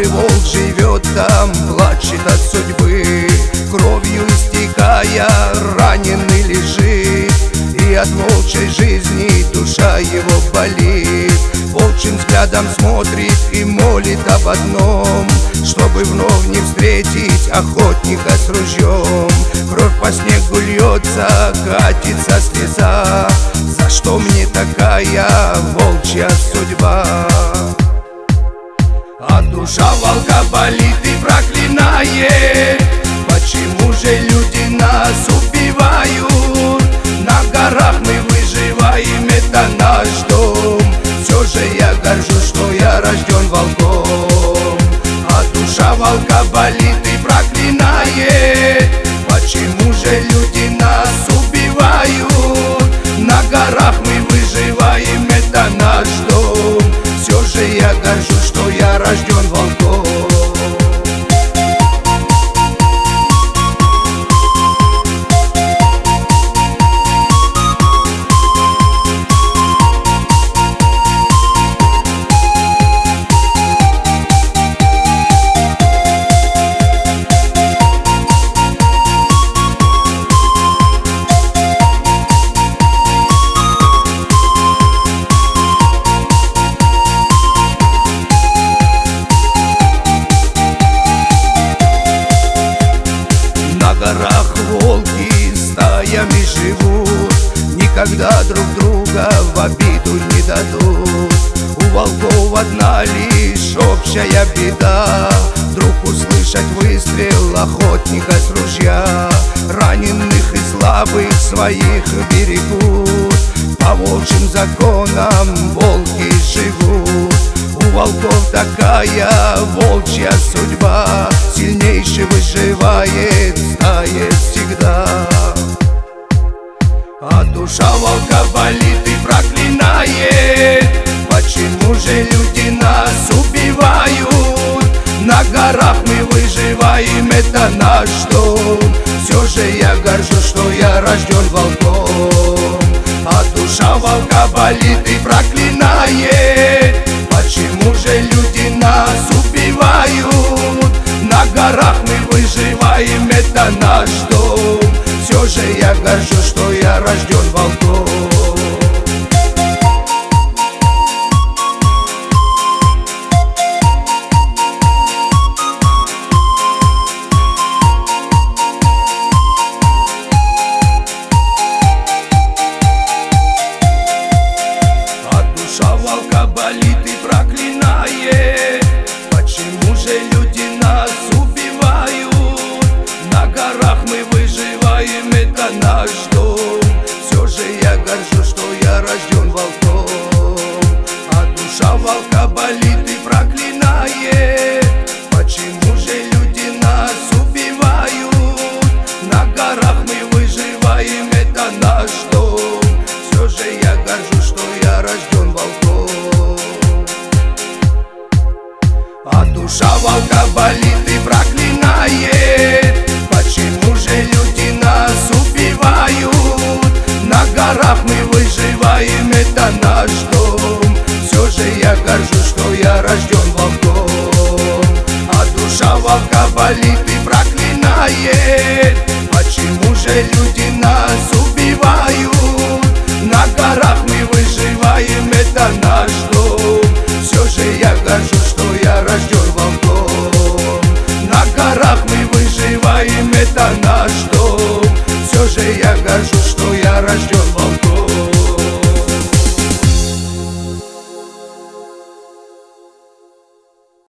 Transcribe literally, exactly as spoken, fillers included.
Старый волк живет там, плачет от судьбы, кровью истекая, раненый лежит. И от волчьей жизни душа его болит. Волчьим взглядом смотрит и молит об одном, чтобы вновь не встретить охотника с ружьем. Кровь по снегу льется, катится слеза. За что мне такая волчья судьба? А душа волка болит и проклинает: почему же люди нас убивают? На горах мы выживаем, это наш дом. Все же я горжусь, что я рожден волком. А душа волка болит и проклинает: почему же люди нас убивают? На горах мы выживаем, это наш дом. Все же я горжусь, что я рожден волком. На горах волки стаями живут, никогда друг друга в обиду не дадут. У волков одна лишь общая беда: вдруг услышать выстрел охотника с ружья. Раненых и слабых своих берегут, по волчьим законам волки живут. У волков такая волчья судьба: сильнейший выживает в стае всегда. А душа волка болит и проклинает: почему же люди нас убивают? На горах мы выживаем, это наш дом. Все же я горжусь, что я рожден волком. А душа волка болит и проклинает: почему же люди нас убивают? На горах мы выживаем, это наш дом. Все же я горжусь, что я рожден волком. Душа волка болит и проклинает: почему же люди нас убивают? На горах мы выживаем, это наш дом. Все же я горжусь, что я рожден волком. А душа волка болит и проклинает: почему же люди нас убивают? На горах мы выживаем, это наш дом. Все же я горжусь, что я рожден волком. А душа волка болит и проклинает: почему же люди нас убивают? На горах мы выживаем, это наш дом. Все же я горжусь, что я рожден волком. А душа волка болит и проклинает: почему же люди нас убивают? На горах мы выживаем, это наш дом. Все же я горжусь, что я рожден волком. На горах мы выживаем, это наш дом. Все же я горжусь, что я рожден волком.